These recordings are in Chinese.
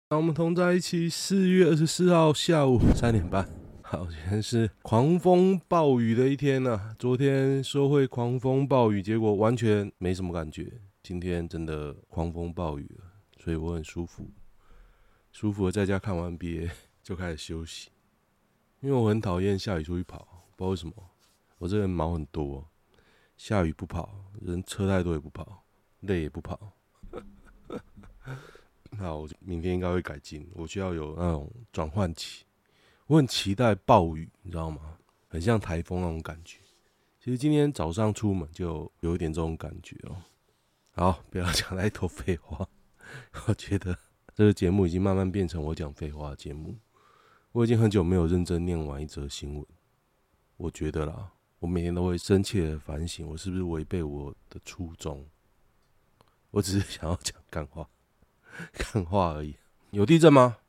让我们同在一起。4月24号下午3点半。好，今天是狂风暴雨的一天啊。昨天说会狂风暴雨，结果完全没什么感觉。今天真的狂风暴雨了，所以我很舒服，舒服的在家看完 NBA 就开始休息。因为我很讨厌下雨出去跑，不知道为什么。我这个人毛很多，下雨不跑，人车太多也不跑，累也不跑。那我明天应该会改进，我需要有那种转换期。我很期待暴雨，你知道吗？很像台风那种感觉。其实今天早上出门就有一点这种感觉哦。好，不要讲太多废话。我觉得这个节目已经慢慢变成我讲废话的节目。我已经很久没有认真念完一则新闻。我觉得啦，我每天都会深切的反省，我是不是违背我的初衷？我只是想要讲干话，干话而已。有地震吗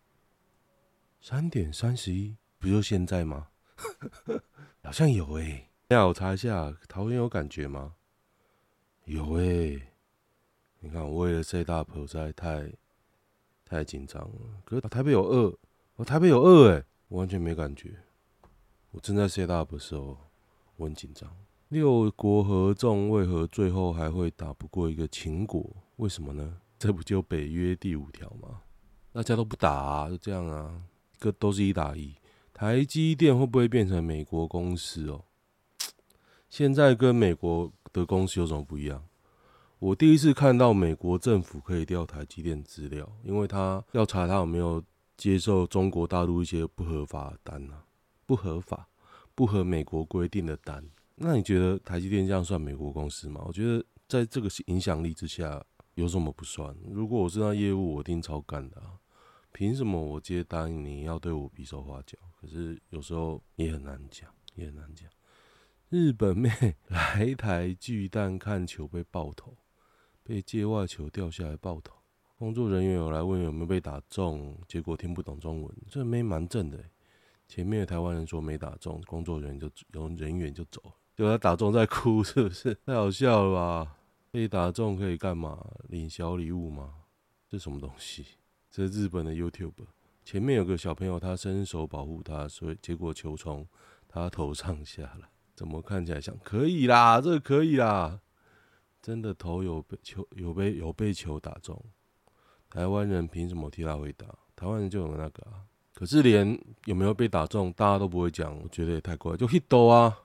？3:31，不就现在吗？好像有欸。等一下我查一下，桃园有感觉吗？有欸。你看，我为了 set up 我实在太紧张了。可是台北有2，台北有2欸，我完全没感觉。我正在 set up 的时候，我很紧张。6国合纵，为何最后还会打不过一个秦国？为什么呢？这不就北约第5条吗？大家都不打啊，就这样啊，都是1打1。台积电会不会变成美国公司哦？现在跟美国的公司有什么不一样？我第一次看到美国政府可以调台积电资料，因为他要查他有没有接受中国大陆一些不合法的单啊，不合法、不合美国规定的单。那你觉得台积电这样算美国公司吗？我觉得在这个影响力之下，有什么不算？如果我是那业务，我一定超干的啊！凭什么我接单你要对我比手画脚？可是有时候也很难讲，也很难讲。日本妹来台巨蛋看球被爆头，被界外球掉下来爆头。工作人员有来问有没有被打中，结果听不懂中文。这妹蛮正的欸。前面的台湾人说没打中，工作人员就走了。结果他打中在哭，是不是？太好笑了吧？被打中可以干嘛？领小礼物吗？这什么东西？这是日本的 YouTube， 前面有个小朋友，他伸手保护他，所以结果球从他头上下来，怎么看起来像？可以啦，这个可以啦，真的头有被球打中。台湾人凭什么替他回答？台湾人就有那个啊。可是连有没有被打中，大家都不会讲，我觉得也太怪，就 hit 啊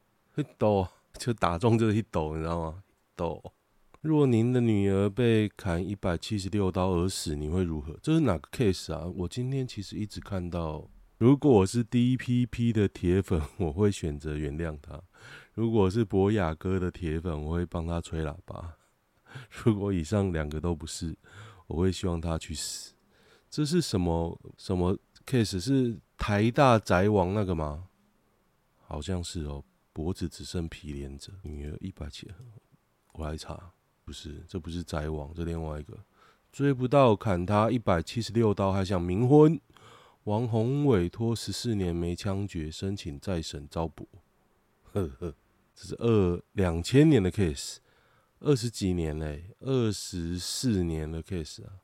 ，hit 就打中就是 hit，你知道吗？hit。若您的女儿被砍176刀而死，你会如何？这是哪个 case 啊？我今天其实一直看到，如果我是 DPP 的铁粉，我会选择原谅他；如果是博雅哥的铁粉，我会帮他吹喇叭；如果以上2个都不是，我会希望他去死。这是什么 case？ 是台大宅王那个吗？好像是哦，脖子只剩皮连着，女儿170，我来查。不是，这不是宅王，这另外一个追不到砍他176刀，还想冥婚。王宏伟拖14年没枪决，申请再审遭驳。呵呵，这是2000年的 case，20几年嘞，24年的 case 啊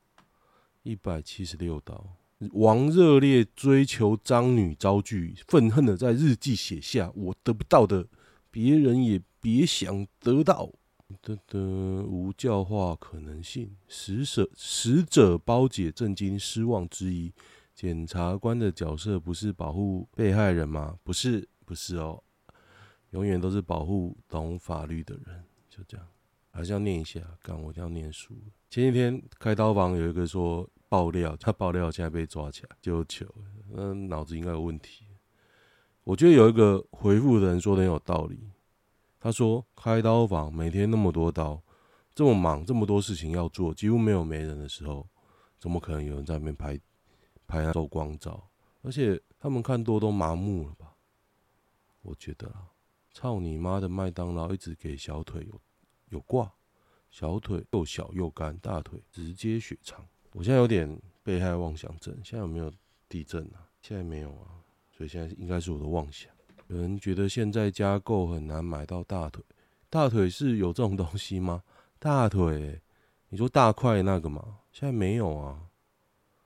，176刀。王热烈追求张女遭拒，愤恨的在日记写下：我得不到的，别人也别想得到。无教化可能性，死者胞姐震惊失望之一。检察官的角色不是保护被害人吗？不是哦，永远都是保护懂法律的人。就这样，还是要念一下。干，我一定要念书。前几天开刀房有一个说爆料，他爆料现在被抓起来，就糗，脑子应该有问题。我觉得有一个回复的人说的很有道理。他说：“开刀房每天那么多刀，这么忙，这么多事情要做，几乎没人的时候，怎么可能有人在那边拍那周光照？而且他们看多都麻木了吧？我觉得啦，操你妈的麦当劳一直给小腿有挂，小腿又小又干，大腿直接血肠。我现在有点被害妄想症，现在有没有地震啊？现在没有啊，所以现在应该是我的妄想。有人觉得现在加购很难买到大腿，大腿是有这种东西吗？大腿，你说大块那个吗？现在没有啊。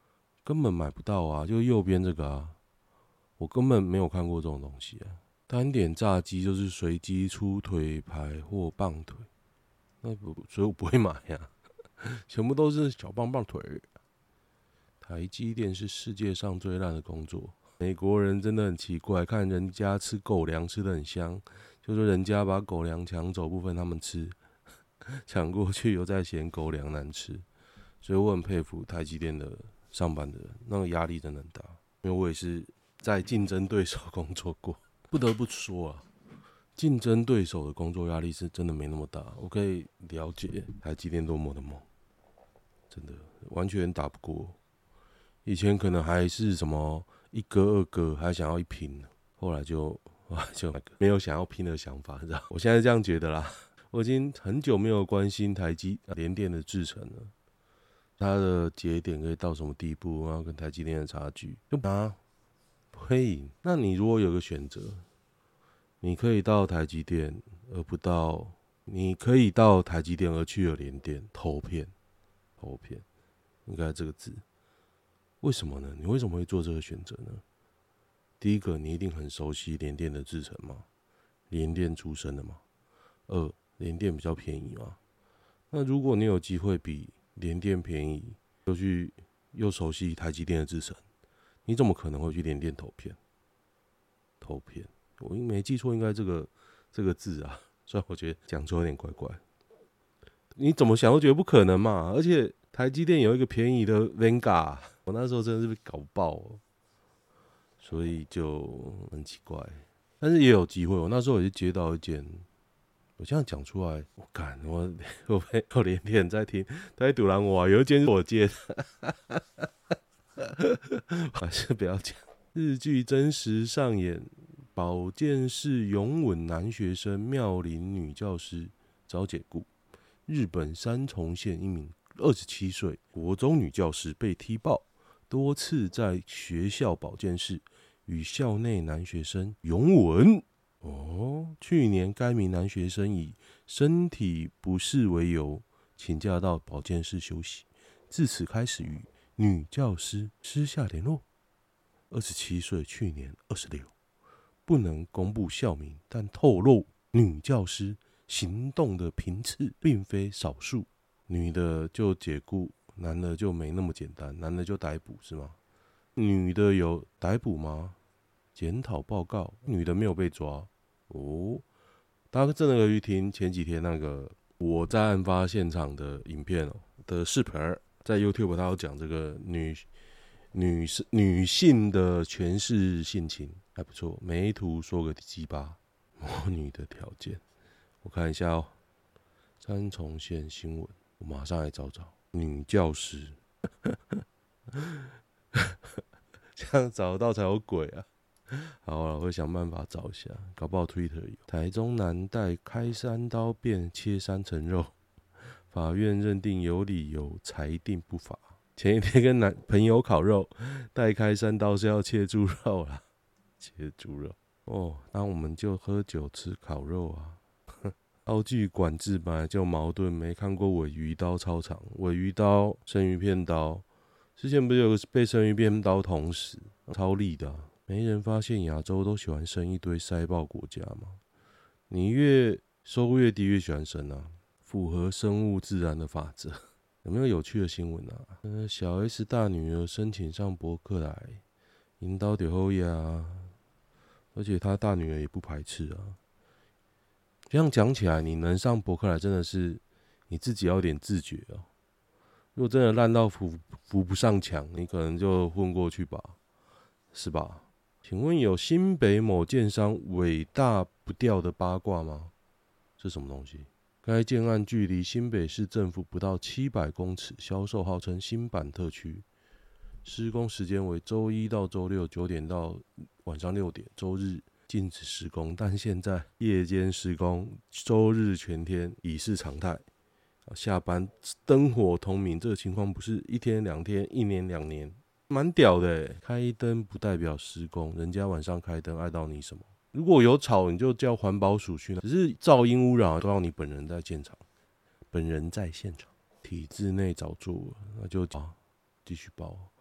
根本买不到啊，就右边这个啊，我根本没有看过这种东西啊。单点炸鸡就是随机出腿排或棒腿，所以我不会买啊，全部都是小棒棒腿。台积电是世界上最烂的工作。美国人真的很奇怪，看人家吃狗粮吃得很香，就说人家把狗粮抢走部分他们吃，抢过去又在嫌狗粮难吃，所以我很佩服台积电的上班的人，那个压力真的很大。因为我也是在竞争对手工作过，不得不说啊，竞争对手的工作压力是真的没那么大。我可以了解台积电多么的猛，真的完全打不过。以前可能还是什么一哥二哥，还想要一拼，后来就没有想要拼的想法，知道？我现在这样觉得啦。我已经很久没有关心联电的制程了，它的节点可以到什么地步，然后跟台积电的差距，就不会赢。那你如果有个选择，你可以到台积电，你可以到台积电而去了联电，投片，应该这个字。为什么呢？你为什么会做这个选择呢？第一个，你一定很熟悉联电的制程嘛，联电出身的嘛。二，联电比较便宜嘛。那如果你有机会比联电便宜，又熟悉台积电的制程，你怎么可能会去联电投片？我没记错，应该这个字啊，虽然我觉得讲出有点怪怪。你怎么想都觉得不可能嘛，而且台积电有一个便宜的 Vanguard， 我那时候真的是被搞爆了，所以就很奇怪。但是也有机会，我那时候也是接到一件，我这样讲出来，我连连在听，在堵拦我啊，有一件是我接的，还是不要讲。日剧真实上演保健室勇稳男学生妙龄女教师遭解雇。日本三重县一名27岁国中女教师被踢爆，多次在学校保健室与校内男学生拥吻。去年该名男学生以身体不适为由请假到保健室休息，自此开始与女教师私下联络。27岁，去年26，不能公布校名，但透露女教师行动的频次并非少数，女的就解雇，男的就没那么简单，男的就逮捕是吗？女的有逮捕吗？检讨报告，女的没有被抓哦。大家真的可以去听前几天那个我在案发现场的影片的视频，在 YouTube 他有讲这个女性的权势性侵还不错，没图说个鸡巴，魔女的条件。我看一下三重县新闻，我马上来找女教师，这样找得到才有鬼啊！好了，我会想办法找一下，搞不好 Twitter 有。台中男带开山刀便切3层肉，法院认定有理由，裁定不法。前一天跟朋友烤肉，带开山刀是要切猪肉啦，切猪肉那我们就喝酒吃烤肉啊。刀具管制本来就矛盾，没看过鲔鱼刀超长，鲔鱼刀、生鱼片刀，之前不是有个被生鱼片刀捅死，超利的没人发现亚洲都喜欢生一堆塞爆国家吗？你越收入越低越喜欢生啊，符合生物自然的法则。有没有有趣的新闻啊？小 S 大女儿申请上博客来，引导就好呀，而且她大女儿也不排斥啊。这样讲起来，你能上博客来真的是你自己要有点自觉哦。如果真的烂到扶不上墙，你可能就混过去吧，是吧？请问有新北某建商尾大不掉的八卦吗？这什么东西？该建案距离新北市政府不到700公尺，销售号称新版特区，施工时间为周一到周六9点到晚上6点，周日禁止施工，但现在夜间施工，周日全天已是常态。下班灯火通明，这个情况不是1天2天，1年2年，蛮屌的耶。开灯不代表施工，人家晚上开灯碍到你什么？如果有吵，你就叫环保署去，只是噪音污染都要你本人在现场。体制内早做了，那就继续包。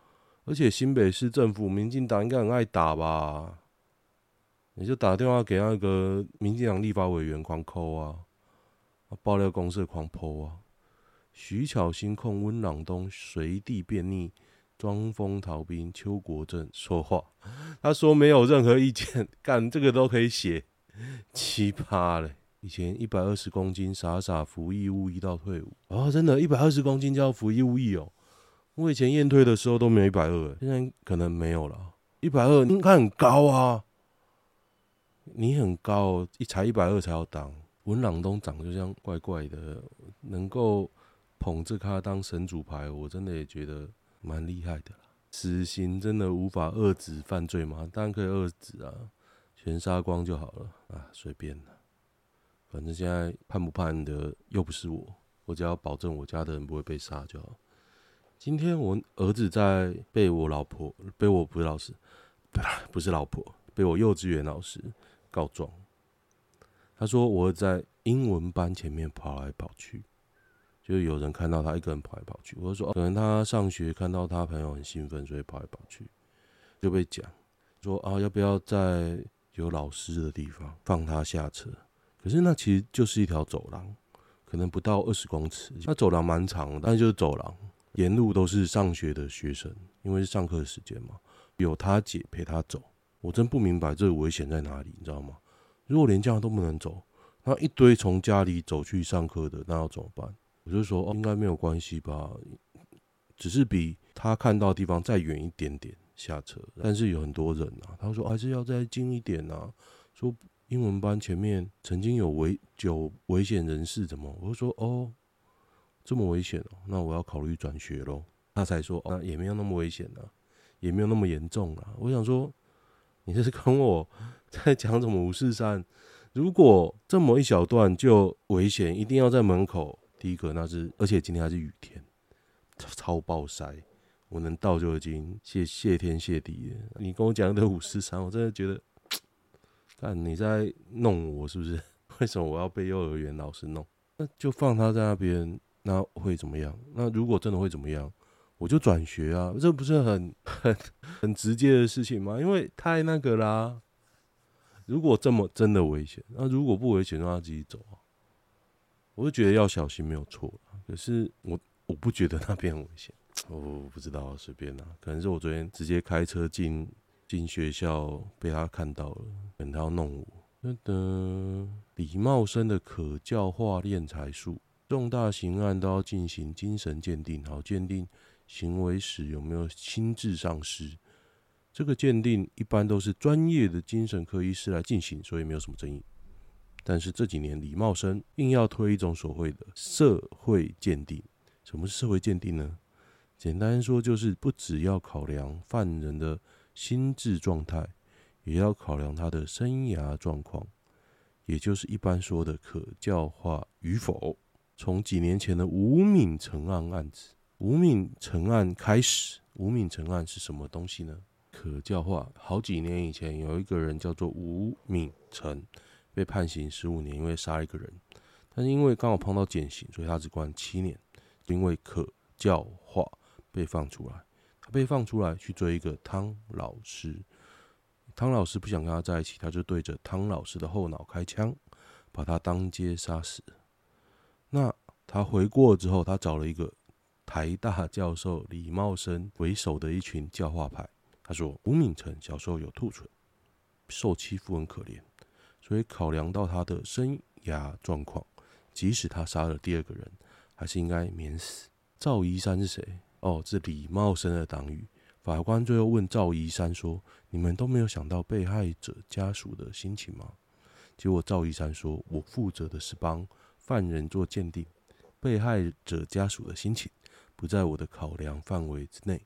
而且新北市政府民进党应该很爱打吧？你就打电话给那个民进党立法委员狂扣啊，爆料公社狂剖啊。徐巧芯控温朗东随地便溺，装疯逃兵邱国正说话，他说没有任何意见，干这个都可以写，奇葩嘞！以前120公斤傻傻服役务役到退伍，真的120公斤就要服役务役哦。我以前验退的时候都没有120，现在可能没有了。120应该很高啊，你很高，才120才要当。文朗东长得就像怪怪的，能够捧着他当神主牌，我真的也觉得蛮厉害的啦。死刑真的无法遏止犯罪吗？当然可以遏止啊，全杀光就好了啊，随便啦。反正现在判不判的又不是我，我只要保证我家的人不会被杀就好。今天我儿子在被我老婆，被我不是老师，不是老婆，被我幼稚园老师告状。他说我在英文班前面跑来跑去，就有人看到他一个人跑来跑去。我就说可能他上学看到他朋友很兴奋，所以跑来跑去，就被讲说要不要在有老师的地方放他下车？可是那其实就是一条走廊，可能不到20公尺。那走廊蛮长的，但是就是走廊，沿路都是上学的学生，因为是上课的时间嘛，有他姐陪他走。我真不明白这个危险在哪里，你知道吗？如果连这样都不能走，那一堆从家里走去上课的，那要怎么办？我就说应该没有关系吧，只是比他看到的地方再远一点点下车。但是有很多人啊，他说还是要再近一点啊，说英文班前面曾经有危险人士，怎么？我就说这么危险那我要考虑转学咯。他才说那也没有那么危险啊，也没有那么严重啊。我想说，你这是跟我在讲什么543？如果这么一小段就危险，一定要在门口。第一个那是，而且今天还是雨天，超暴晒，我能到就已经谢天谢地了。你跟我讲的543，我真的觉得，看你在弄我是不是？为什么我要被幼儿园老师弄？那就放他在那边，那会怎么样？那如果真的会怎么样，我就转学啊，这不是很直接的事情吗？因为太那个啦。如果这么真的危险，那如果不危险，让他自己走啊。我就觉得要小心没有错，可是我不觉得那边很危险。我不知道，随便啦。可能是我昨天直接开车进学校，被他看到了，可能他要弄我。李茂生的可教化敛财术，重大刑案都要进行精神鉴定，好鉴定行为时有没有心智丧失。这个鉴定一般都是专业的精神科医师来进行，所以没有什么争议。但是这几年李茂生硬要推一种所谓的社会鉴定。什么是社会鉴定呢？简单说就是不只要考量犯人的心智状态，也要考量他的生涯状况，也就是一般说的可教化与否。从几年前的吴敏成案子，吴敏成案开始。吴敏成案是什么东西呢？可教化。好几年以前有一个人叫做吴敏成，被判刑15年，因为杀一个人。但是因为刚好碰到减刑，所以他只关7年。因为可教化被放出来，他被放出来去追一个汤老师。汤老师不想跟他在一起，他就对着汤老师的后脑开枪，把他当街杀死。那他回国之后，他找了一个台大教授李茂生为首的一群教化派。他说吴敏成小时候有兔唇，受欺负很可怜，所以考量到他的生涯状况，即使他杀了第2个人，还是应该免死。赵宜山是谁？是李茂生的党羽。法官最后问赵宜山说：“你们都没有想到被害者家属的心情吗？”结果赵宜山说：“我负责的是帮犯人做鉴定，被害者家属的心情不在我的考量范围之内。”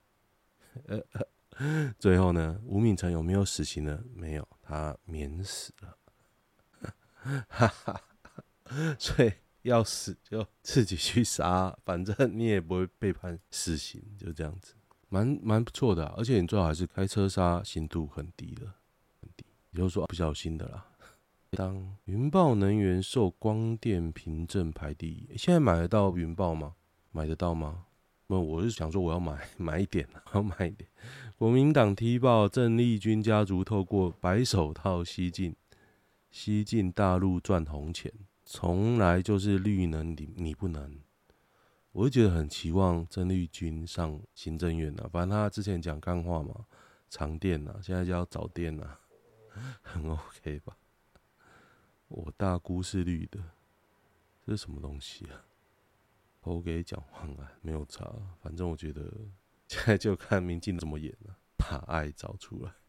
最后呢，吴敏成有没有死刑呢？没有，他免死了。所以要死就自己去杀，反正你也不会被判死刑，就这样子，蛮不错的而且你最好还是开车杀，刑度很低的，很低，也就是说不小心的啦。当云豹能源受光电凭证排第1，现在买得到云豹吗？买得到吗？ 那我是想说我要买一点，要买一点。国民党踢爆郑丽君家族透过白手套西进大陆赚红钱，从来就是绿能你不能。我就觉得很期望郑丽君上行政院啊，反正他之前讲干话嘛，长电啊，现在就要早电啊，很 OK 吧？我大姑是绿的，这是什么东西啊？投给蒋万安没有差，反正我觉得现在就看民进怎么演了，把爱找出来。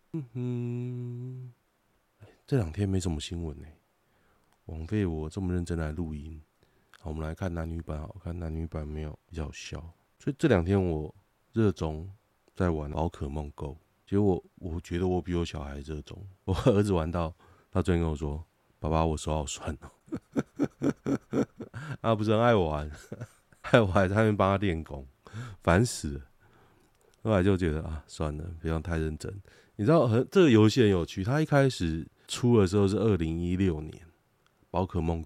这2天没什么新闻枉费我这么认真来录音。好，我们来看男女版，好看男女版没有比较笑。所以这2天我热衷在玩宝可梦 Go， 结果我觉得我比我小孩热衷。我儿子玩到，他昨天跟我说：“爸爸，我手好酸哦。”他不是很爱玩，害我还在那边帮他练功，烦死了。后来就觉得啊，算了，不要太认真。你知道，这个游戏很有趣。它一开始出的时候是2016年，宝可梦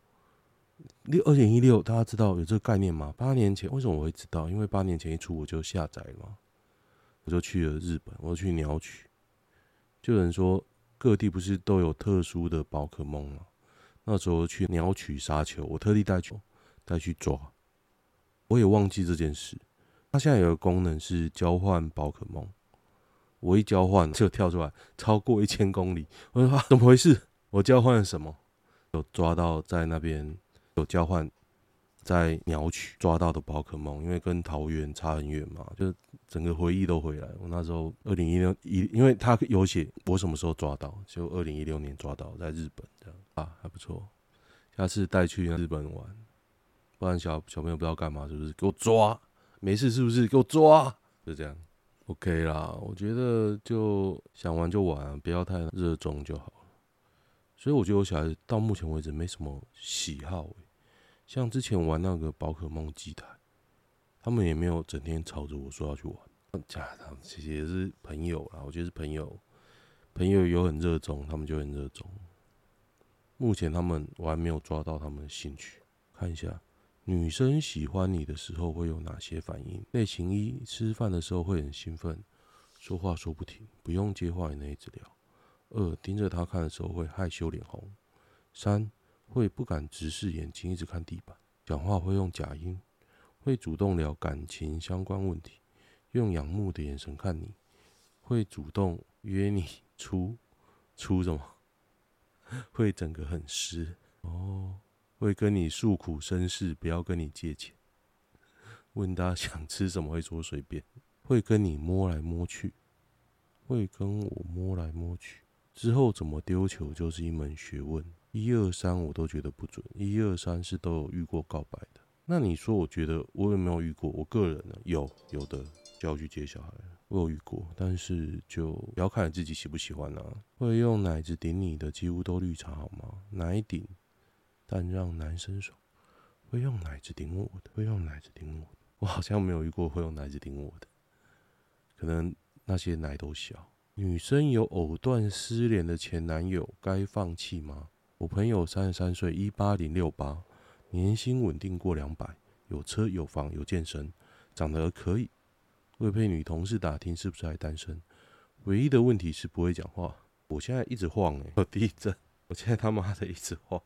Go。2016，大家知道有这个概念吗？8年前，为什么我会知道？因为8年前一出我就下载了嘛，我就去了日本，我就去鸟取。就有人说各地不是都有特殊的宝可梦吗？那时候去鸟取沙丘，我特地带去抓，我也忘记这件事。它现在有个功能是交换宝可梦，我一交换就跳出来超过1000公里，我说怎么回事？我交换了什么？有抓到在那边有交换在鸟取抓到的宝可梦，因为跟桃园差很远嘛，就整个回忆都回来。我那时候2016，因为他有写我什么时候抓到，就2016年抓到，在日本这样啊，还不错。下次带去日本玩，不然小朋友不知道干嘛，是不是？给我抓，没事是不是？给我抓，就这样。OK 啦，我觉得就想玩就玩，不要太热衷就好了。所以我觉得我小孩子到目前为止没什么喜好像之前玩那个宝可梦机台，他们也没有整天吵着我说要去玩。其实也是朋友啦，我觉得是朋友有很热衷，他们就很热衷。目前我还没有抓到他们的兴趣。看一下，女生喜欢你的时候会有哪些反应？类型1：吃饭的时候会很兴奋，说话说不停，不用接话也能一直聊。2：盯着他看的时候会害羞脸红。3：会不敢直视眼睛，一直看地板，讲话会用假音，会主动聊感情相关问题，用仰慕的眼神看你，会主动约你出什么？会整个很湿会跟你诉苦身世，不要跟你借钱。问他想吃什么会说随便，会跟你摸来摸去，会跟我摸来摸去。之后怎么丢球就是一门学问，1、2、3我都觉得不准，1、2、3是都有遇过告白的。那你说，我觉得我有没有遇过？我个人呢，有的就要去接小孩了，我有遇过，但是就不要看你自己喜不喜欢啊。会用奶子顶你的几乎都绿茶好吗？奶顶，但让男生爽。会用奶子顶我的，会用奶子顶我的，我好像没有遇过会用奶子顶我的，可能那些奶都小。女生有藕断丝连的前男友，该放弃吗？我朋友33岁，18068，年薪稳定过200，有车有房有健身，长得可以。会被女同事打听是不是还单身，唯一的问题是不会讲话。我现在一直晃有地震，我现在他妈的一直晃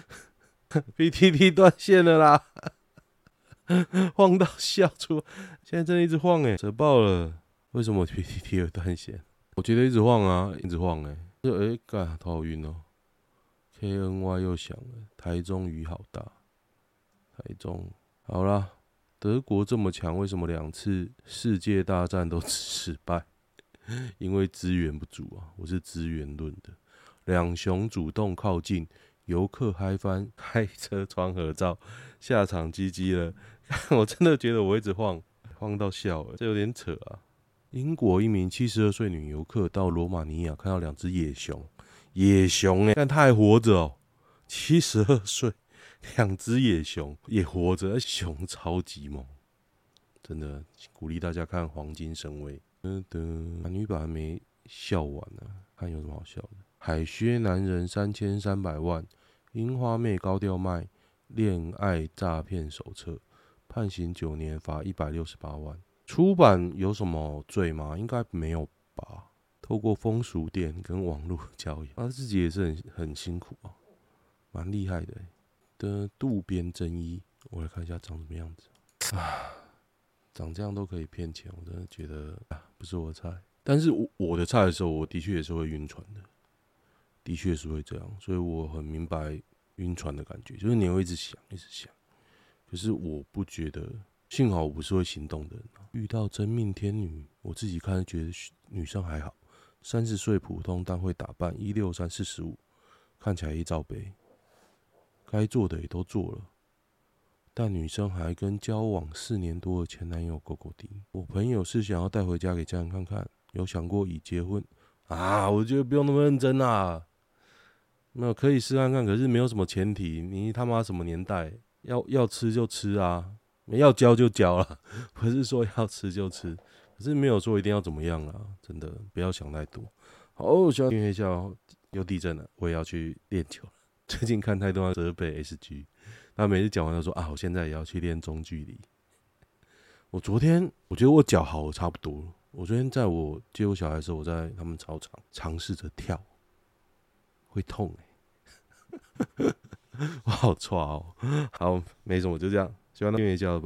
，PTT 断线了啦，晃到笑出来，现在真的一直晃扯爆了。为什么 PTT 会断线？我觉得一直晃啊，一直晃干头好晕哦。KNY 又响了，台中雨好大。台中好啦，德国这么强，为什么2次世界大战都失败？因为资源不足啊，我是资源论的。两雄主动靠近，游客嗨翻，开车窗合照，下场GG了。我真的觉得我一直晃到笑了，这有点扯啊。英国一名72岁女游客到罗马尼亚看到2只野熊但她还活着哦，72岁，2只野熊也活着，熊超级猛，真的鼓励大家看《黄金神威》。男女版还没笑完呢，看有什么好笑的。海靴男人3300万，樱花妹高调卖恋爱诈骗手册， 判刑9年，罚168万。出版有什么罪吗？应该没有吧。透过风俗店跟网络交易，他自己也是很辛苦啊，蛮厉害的的渡边真一，我来看一下长什么样子啊。长这样都可以骗钱，我真的觉得不是我的菜。但是我的菜的时候，我的确也是会晕船的，的确是会这样，所以我很明白晕船的感觉，就是你会一直想，一直想。可是我不觉得，幸好我不是会行动的人遇到真命天女，我自己看觉得女生还好，30岁普通但会打扮，163、45，看起来一罩杯，该做的也都做了。但女生还跟交往4年多的前男友勾勾滴。我朋友是想要带回家给家人看看，有想过已结婚啊？我觉得不用那么认真啊，那可以试看看，可是没有什么前提。你他妈什么年代？要吃就吃啊，要交就交啦，不是说要吃就吃，可是没有说一定要怎么样啦，真的不要想太多。好，希望音乐校有地震了，我也要去练球了。最近看太多泽北 SG。他每次讲完都说啊，我现在也要去练中距离。我昨天我觉得我脚好差不多了。我昨天在我接我小孩的时候，我在他们操场尝试着跳，会痛我好挫哦。好，没什么，就这样。希望音乐教